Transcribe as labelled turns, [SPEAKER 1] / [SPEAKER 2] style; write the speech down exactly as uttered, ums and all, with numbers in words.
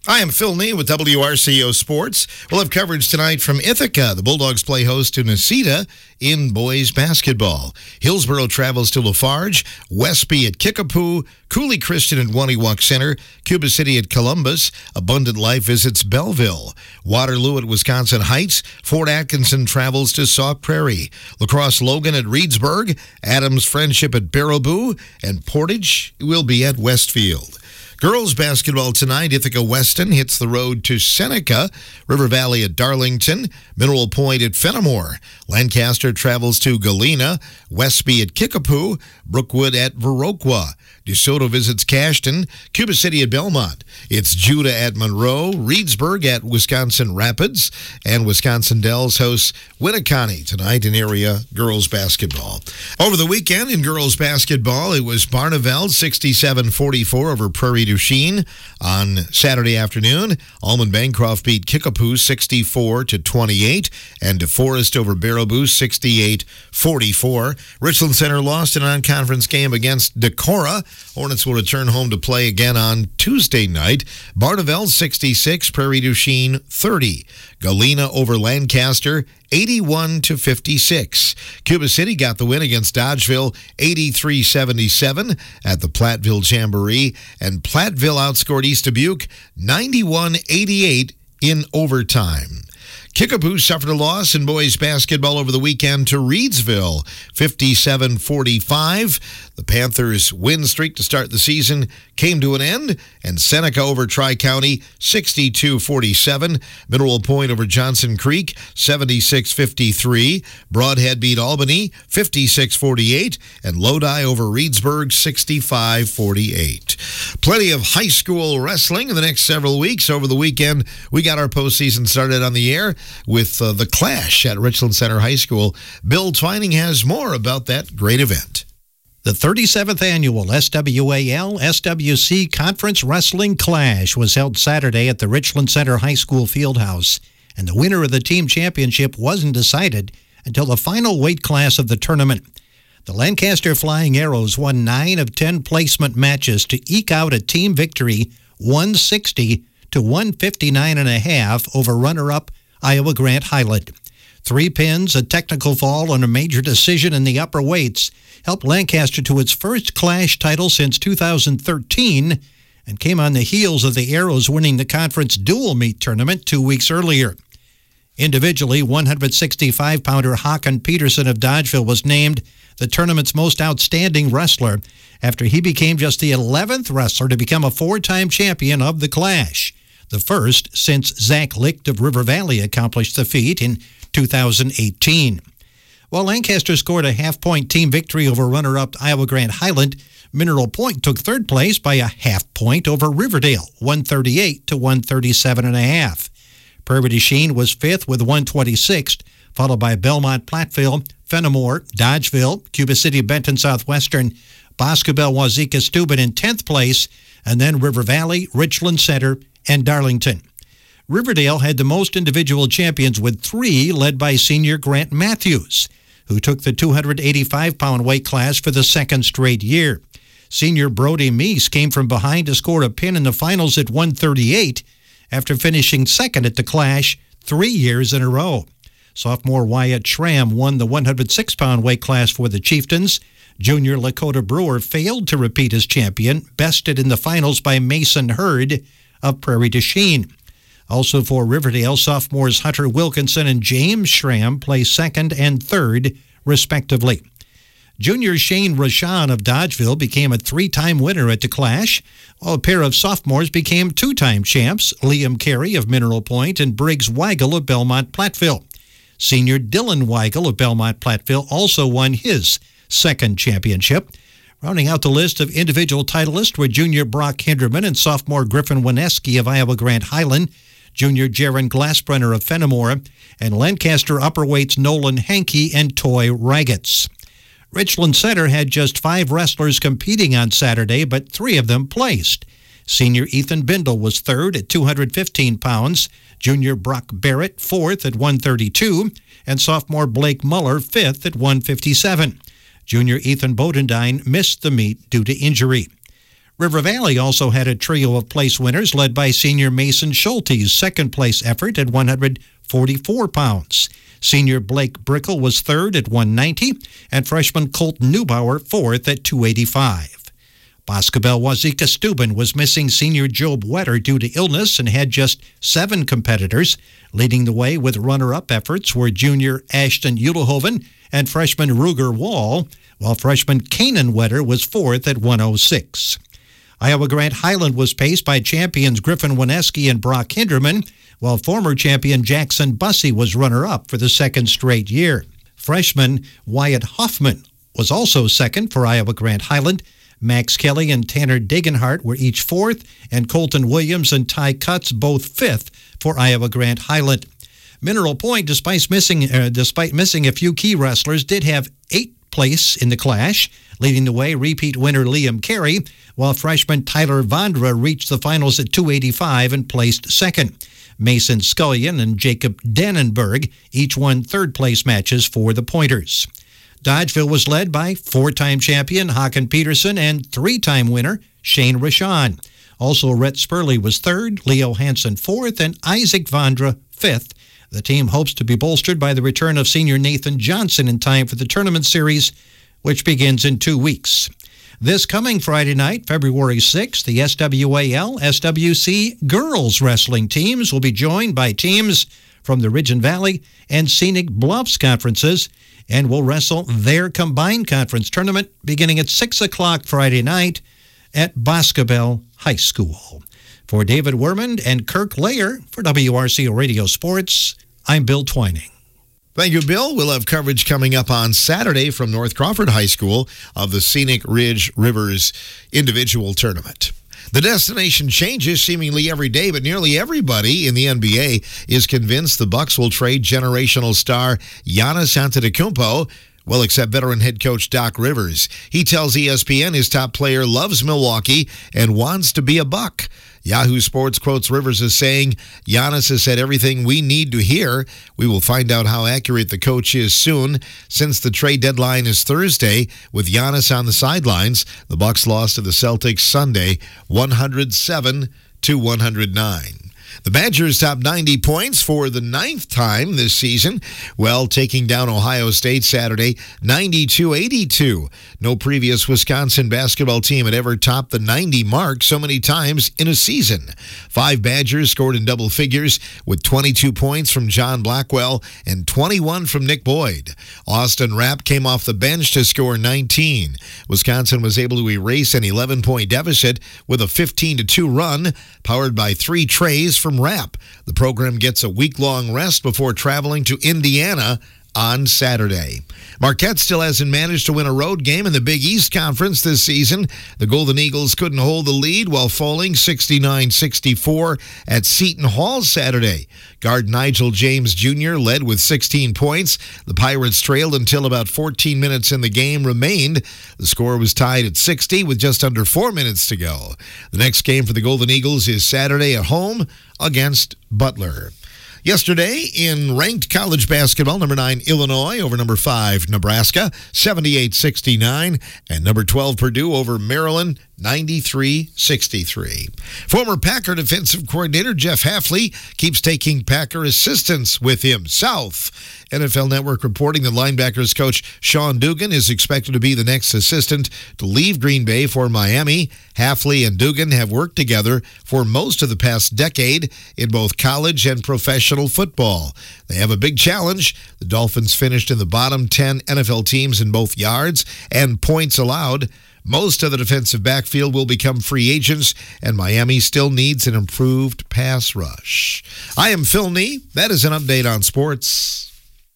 [SPEAKER 1] Hi, I'm Phil Nee with W R C O Sports. We'll have coverage tonight from Ithaca. The Bulldogs play host to Necedah in boys basketball. Hillsborough travels to Lafarge, Westby at Kickapoo, Cooley Christian at Waniwak Center, Cuba City at Columbus, Abundant Life visits Belleville, Waterloo at Wisconsin Heights, Fort Atkinson travels to Sauk Prairie, La Crosse Logan at Reedsburg, Adams Friendship at Baraboo, and Portage will be at Westfield. Girls basketball tonight, Ithaca Weston hits the road to Seneca, River Valley at Darlington, Mineral Point at Fenimore, Lancaster travels to Galena, Westby at Kickapoo, Brookwood at Viroqua, DeSoto visits Cashton, Cuba City at Belmont. It's Judah at Monroe, Reedsburg at Wisconsin Rapids, and Wisconsin Dells hosts Winneconne tonight in area girls basketball. Over the weekend in girls basketball, it was Barneveld sixty-seven forty-four over Prairie du Chien. On Saturday afternoon, Almond Bancroft beat Kickapoo sixty-four to twenty-eight, and DeForest over Baraboo sixty-eight forty-four. Richland Center lost in a non-conference game against Decorah. Hornets will return home to play again on Tuesday night. Barneveld sixty-six, Prairie du Chien thirty. Galena over Lancaster eighty-one to fifty-six. Cuba City got the win against Dodgeville eighty-three seventy-seven at the Platteville Jamboree, and Platteville outscored East Dubuque ninety-one eighty-eight in overtime. Kickapoo suffered a loss in boys basketball over the weekend to Reedsville, fifty-seven forty-five. The Panthers' win streak to start the season came to an end, and Seneca over Tri-County, sixty-two forty-seven. Mineral Point over Johnson Creek, seventy-six fifty-three. Broadhead beat Albany, fifty-six forty-eight, and Lodi over Reedsburg, sixty-five forty-eight. Plenty of high school wrestling in the next several weeks. Over the weekend, we got our postseason started on the air with uh, the Clash at Richland Center High School. Bill Twining has more about that great event.
[SPEAKER 2] The thirty-seventh Annual S W A L S W C Conference Wrestling Clash was held Saturday at the Richland Center High School Fieldhouse, and the winner of the team championship wasn't decided until the final weight class of the tournament. The Lancaster Flying Arrows won nine of ten placement matches to eke out a team victory one sixty to one fifty-nine and a half over runner-up Iowa Grant Highland. Three pins, a technical fall, and a major decision in the upper weights helped Lancaster to its first Clash title since two thousand thirteen and came on the heels of the Arrows winning the conference dual meet tournament two weeks earlier. Individually, one sixty-five pounder Haakon Peterson of Dodgeville was named the tournament's most outstanding wrestler after he became just the eleventh wrestler to become a four-time champion of the Clash, the first since Zach Licht of River Valley accomplished the feat in two thousand eighteen. While Lancaster scored a half-point team victory over runner-up Iowa Grant Highland, Mineral Point took third place by a half point over Riverdale, one thirty-eight to one thirty-seven and a half. Prairie du Chien was fifth with one twenty-six, followed by Belmont Platteville, Fenimore, Dodgeville, Cuba City Benton Southwestern, Boscobel Wazeeka Steuben in tenth place, and then River Valley, Richland Center, and Darlington. Riverdale had the most individual champions with three, led by senior Grant Matthews, who took the two eighty-five pound weight class for the second straight year. Senior Brody Meese came from behind to score a pin in the finals at one thirty-eight after finishing second at the Clash three years in a row. Sophomore Wyatt Schramm won the one oh six pound weight class for the Chieftains. Junior Lakota Brewer failed to repeat as champion, bested in the finals by Mason Hurd of Prairie du Chien. Also for Riverdale, sophomores Hunter Wilkinson and James Schramm placed second and third, respectively. Junior Shane Rashan of Dodgeville became a three-time winner at the Clash, while a pair of sophomores became two-time champs, Liam Carey of Mineral Point and Briggs Weigel of Belmont Platteville. Senior Dylan Weigel of Belmont Platteville also won his second championship. Rounding out the list of individual titleists were junior Brock Hinderman and sophomore Griffin Wineski of Iowa Grant Highland, junior Jaron Glassbrenner of Fenimore, and Lancaster upperweights Nolan Hankey and Toy Raggets. Richland Center had just five wrestlers competing on Saturday, but three of them placed. Senior Ethan Bindle was third at two hundred fifteen pounds, junior Brock Barrett fourth at one thirty-two, and sophomore Blake Muller fifth at one fifty-seven. Junior Ethan Bodendine missed the meet due to injury. River Valley also had a trio of place winners led by senior Mason Schulte's second-place effort at one hundred forty-four pounds. Senior Blake Brickle was third at one ninety, and freshman Colt Neubauer fourth at two eighty-five. Boscobel Wazeeka Steuben was missing senior Job Wetter due to illness and had just seven competitors. Leading the way with runner-up efforts were junior Ashton Udelhoven and freshman Ruger Wall, while freshman Kanan Wetter was fourth at one oh six. Iowa Grant Highland was paced by champions Griffin Wineski and Brock Hinderman, while former champion Jackson Bussey was runner-up for the second straight year. Freshman Wyatt Hoffman was also second for Iowa Grant Highland. Max Kelly and Tanner Degenhart were each fourth, and Colton Williams and Ty Cutts both fifth for Iowa Grant Highland. Mineral Point, despite missing, uh, despite missing a few key wrestlers, did have eighth place in the clash. Leading the way, repeat winner Liam Carey, while freshman Tyler Vondra reached the finals at two eighty-five and placed second. Mason Scullion and Jacob Dannenberg each won third-place matches for the Pointers. Dodgeville was led by four-time champion Haken Peterson and three-time winner Shane Rashawn. Also, Rhett Spurley was third, Leo Hansen fourth, and Isaac Vondra fifth. The team hopes to be bolstered by the return of senior Nathan Johnson in time for the tournament series, which begins in two weeks. This coming Friday night, February sixth, the S W A L S W C girls wrestling teams will be joined by teams from the Ridge and Valley and Scenic Bluffs conferences and will wrestle their combined conference tournament beginning at six o'clock Friday night at Boscobel High School. For David Wermond and Kirk Layer for W R C O Radio Sports, I'm Bill Twining.
[SPEAKER 1] Thank you, Bill. We'll have coverage coming up on Saturday from North Crawford High School of the Scenic Ridge Rivers individual tournament. The destination changes seemingly every day, but nearly everybody in the N B A is convinced the Bucks will trade generational star Giannis Antetokounmpo, well, except veteran head coach Doc Rivers. He tells E S P N his top player loves Milwaukee and wants to be a Buck. Yahoo Sports quotes Rivers as saying, Giannis has said everything we need to hear. We will find out how accurate the coach is soon. Since the trade deadline is Thursday, with Giannis on the sidelines, the Bucks lost to the Celtics Sunday, one oh seven to one oh nine. The Badgers topped ninety points for the ninth time this season, well, taking down Ohio State Saturday, ninety-two eighty-two. No previous Wisconsin basketball team had ever topped the ninety mark so many times in a season. Five Badgers scored in double figures with twenty-two points from John Blackwell and twenty-one from Nick Boyd. Austin Rapp came off the bench to score nineteen. Wisconsin was able to erase an eleven-point deficit with a fifteen to two run, powered by three trays from Rapp. The program gets a week-long rest before traveling to Indiana on Saturday. Marquette still hasn't managed to win a road game in the Big East Conference this season. The Golden Eagles couldn't hold the lead while falling sixty-nine sixty-four at Seton Hall Saturday. Guard Nigel James Junior led with sixteen points. The Pirates trailed until about fourteen minutes in the game remained. The score was tied at sixty with just under four minutes to go. The next game for the Golden Eagles is Saturday at home against Butler. Yesterday, in ranked college basketball, number nine Illinois over number five Nebraska, seventy-eight sixty-nine, and number twelve Purdue over Maryland, ninety-three sixty-three. Former Packer defensive coordinator Jeff Hafley keeps taking Packer assistants with him south. N F L Network reporting that linebackers coach Sean Dugan is expected to be the next assistant to leave Green Bay for Miami. Hafley and Dugan have worked together for most of the past decade in both college and professional football. They have a big challenge. The Dolphins finished in the bottom ten N F L teams in both yards and points allowed. Most of the defensive backfield will become free agents, and Miami still needs an improved pass rush. I am Phil Nee. That is an update on sports.